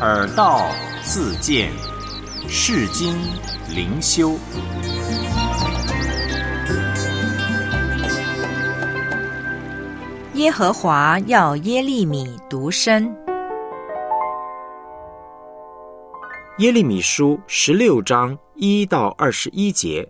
耳道自见，世经灵修。 耶和华要耶利米独身。 耶利米书16章1到21节。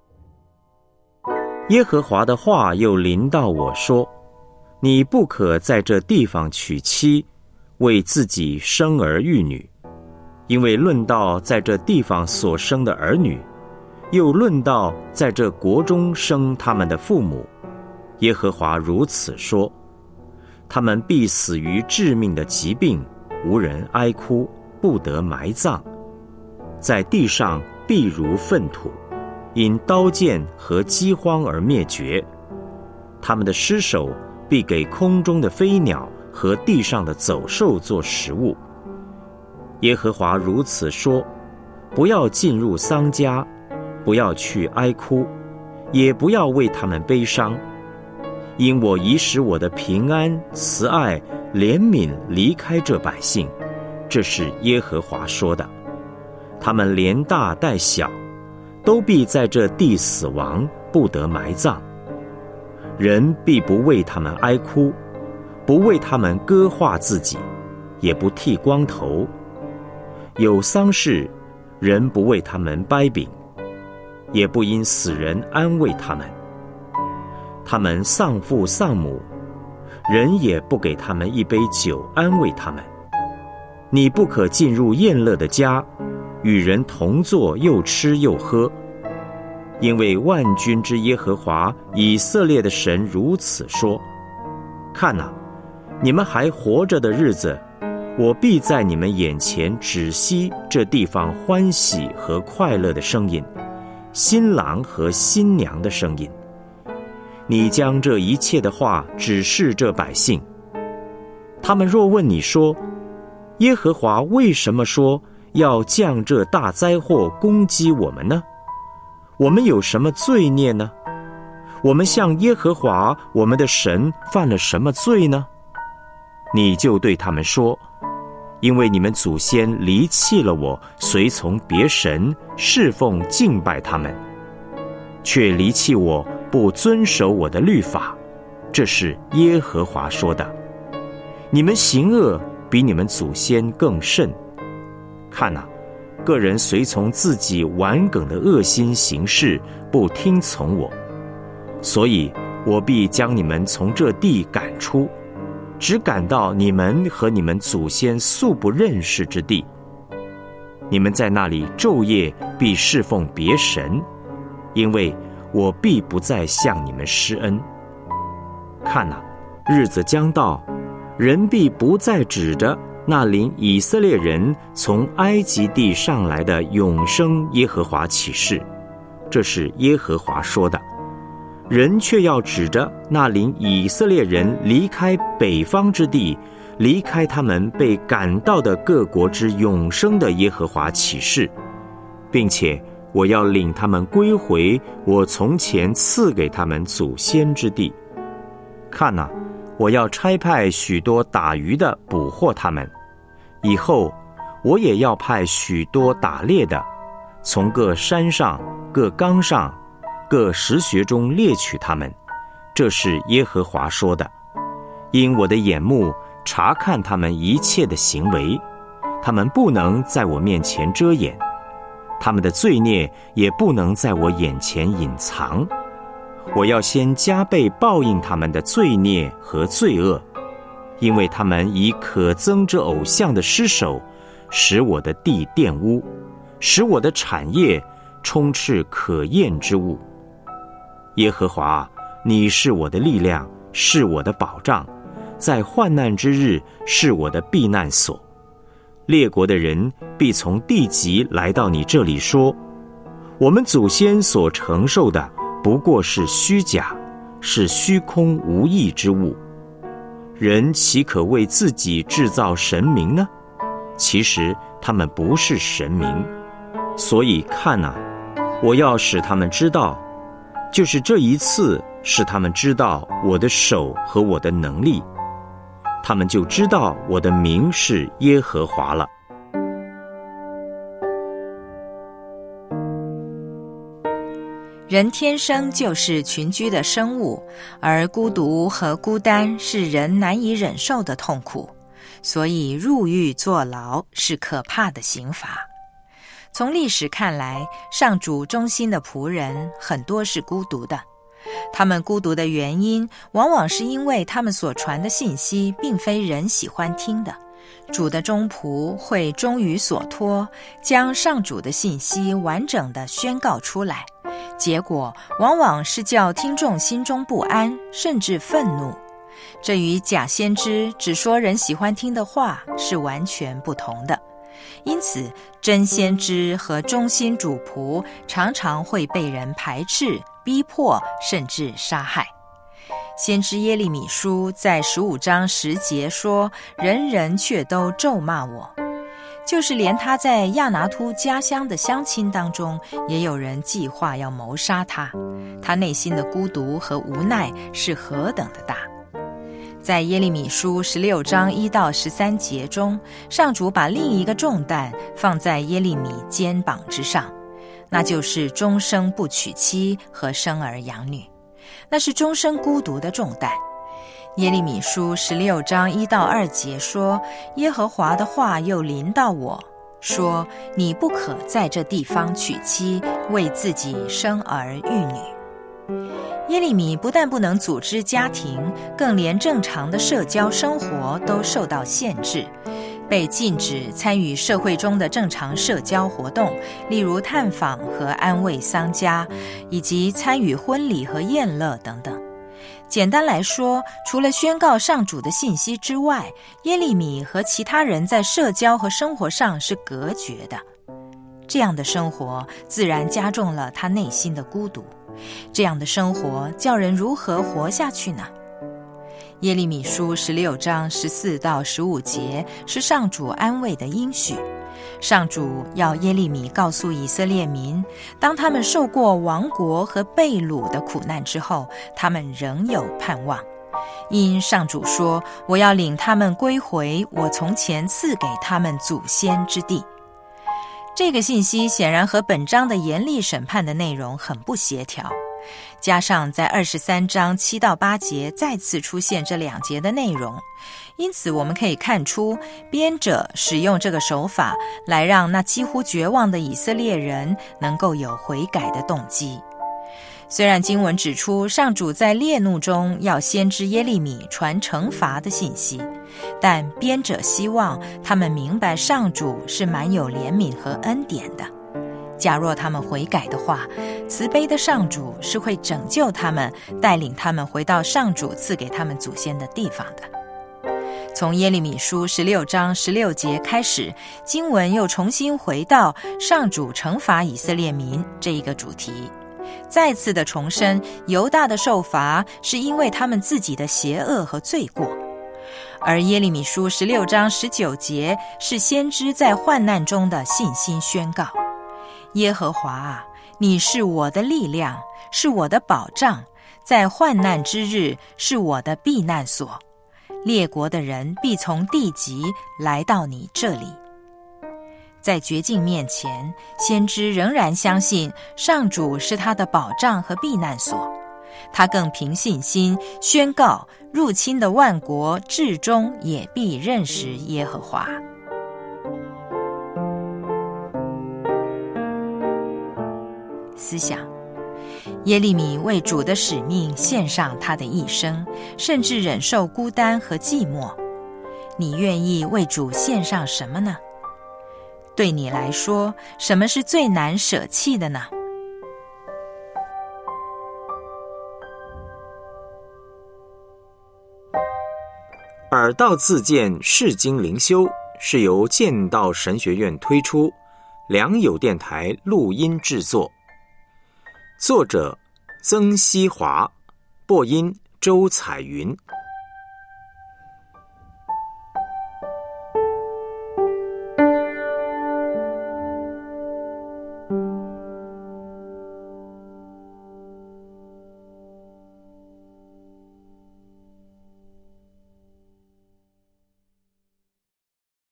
耶和华的话又临到我说：你不可在这地方娶妻，为自己生儿育女，因为论到在这地方所生的儿女，又论到在这国中生他们的父母，耶和华如此说：他们必死于致命的疾病，无人哀哭，不得埋葬，在地上必如粪土，因刀剑和饥荒而灭绝。他们的尸首必给空中的飞鸟和地上的走兽做食物。耶和华如此说：不要进入丧家，不要去哀哭，也不要为他们悲伤，因我已使我的平安、慈爱、怜悯离开这百姓。这是耶和华说的。他们连大带小，都必在这地死亡，不得埋葬。人必不为他们哀哭，不为他们割化自己，也不剃光头。有丧事，人不为他们掰饼，也不因死人安慰他们。他们丧父丧母，人也不给他们一杯酒安慰他们。你不可进入宴乐的家，与人同坐，又吃又喝。因为万军之耶和华以色列的神如此说：看哪，你们还活着的日子，我必在你们眼前止息这地方欢喜和快乐的声音，新郎和新娘的声音。你将这一切的话指示这百姓。他们若问你说：耶和华为什么说要降这大灾祸攻击我们呢？我们有什么罪孽呢？我们向耶和华我们的神犯了什么罪呢？你就对他们说：因为你们祖先离弃了我，随从别神，侍奉敬拜他们，却离弃我，不遵守我的律法。这是耶和华说的。你们行恶比你们祖先更甚。看哪，个人随从自己顽梗的恶心行事，不听从我，所以我必将你们从这地赶出，只赶到你们和你们祖先素不认识之地。你们在那里昼夜必侍奉别神，因为我必不再向你们施恩。看哪，日子将到，人必不再指着那领以色列人从埃及地上来的永生耶和华起誓。这是耶和华说的。人却要指着那领以色列人离开北方之地，离开他们被赶到的各国之永生的耶和华起誓，并且我要领他们归回我从前赐给他们祖先之地。看哪，我要差派许多打鱼的捕获他们，以后我也要派许多打猎的，从各山上、各冈上、各石穴中猎取他们。这是耶和华说的。因我的眼目察看他们一切的行为，他们不能在我面前遮掩，他们的罪孽也不能在我眼前隐藏。我要先加倍报应他们的罪孽和罪恶，因为他们以可憎之偶像的尸首，使我的地玷污，使我的产业充斥可厌之物。耶和华，你是我的力量，是我的保障，在患难之日是我的避难所。列国的人必从地极来到你这里说：我们祖先所承受的不过是虚假，是虚空无益之物。人岂可为自己制造神明呢？其实他们不是神明。所以看啊，我要使他们知道，就是这一次使他们知道我的手和我的能力，他们就知道我的名是耶和华了。 人天生就是群居的生物，而孤独和孤单是人难以忍受的痛苦，所以入狱坐牢是可怕的刑罚。从历史看来，上主忠心的仆人很多是孤独的，他们孤独的原因往往是因为他们所传的信息并非人喜欢听的。主的忠仆会忠于所托，将上主的信息完整地宣告出来，结果往往是叫听众心中不安，甚至愤怒。这与假先知只说人喜欢听的话是完全不同的。因此，真先知和忠心主仆常常会被人排斥、逼迫，甚至杀害。先知耶利米书在15章10节说，人人却都咒骂我，就是连他在亚拿突家乡的乡亲当中，也有人计划要谋杀他。他内心的孤独和无奈是何等的大。在耶利米书16章1到13节中，上主把另一个重担放在耶利米肩膀之上，那就是终生不娶妻和生儿养女，那是终生孤独的重担。耶利米书16章1到2节说，耶和华的话又临到我，说，你不可在这地方娶妻，为自己生儿育女。耶利米不但不能组织家庭，更连正常的社交生活都受到限制，被禁止参与社会中的正常社交活动，例如探访和安慰丧家，以及参与婚礼和宴乐等等。简单来说，除了宣告上主的信息之外，耶利米和其他人在社交和生活上是隔绝的。这样的生活自然加重了他内心的孤独。这样的生活叫人如何活下去呢？耶利米书16章14到15节是上主安慰的应许。上主要耶利米告诉以色列民，当他们受过亡国和被掳的苦难之后，他们仍有盼望。因上主说，我要领他们归回我从前赐给他们祖先之地。这个信息显然和本章的严厉审判的内容很不协调，加上在23章7到8节再次出现这2节的内容，因此我们可以看出，编者使用这个手法来让那几乎绝望的以色列人能够有悔改的动机。虽然经文指出上主在烈怒中要先知耶利米传惩罚的信息，但编者希望他们明白上主是满有怜悯和恩典的。假若他们悔改的话，慈悲的上主是会拯救他们，带领他们回到上主赐给他们祖先的地方的。从耶利米书16章16节开始，经文又重新回到上主惩罚以色列民这一个主题，再次的重申犹大的受罚是因为他们自己的邪恶和罪过。而耶利米书16章19节是先知在患难中的信心宣告，耶和华啊，你是我的力量，是我的保障，在患难之日是我的避难所，列国的人必从地极来到你这里。在绝境面前，先知仍然相信上主是他的保障和避难所，他更凭信心宣告，入侵的万国至终也必认识耶和华。思想，耶利米为主的使命献上他的一生，甚至忍受孤单和寂寞。你愿意为主献上什么呢？对你来说，什么是最难舍弃的呢？ 耳道自荐释经灵修是由剑道神学院推出，良友电台录音制作。作者曾希华，播音周彩云。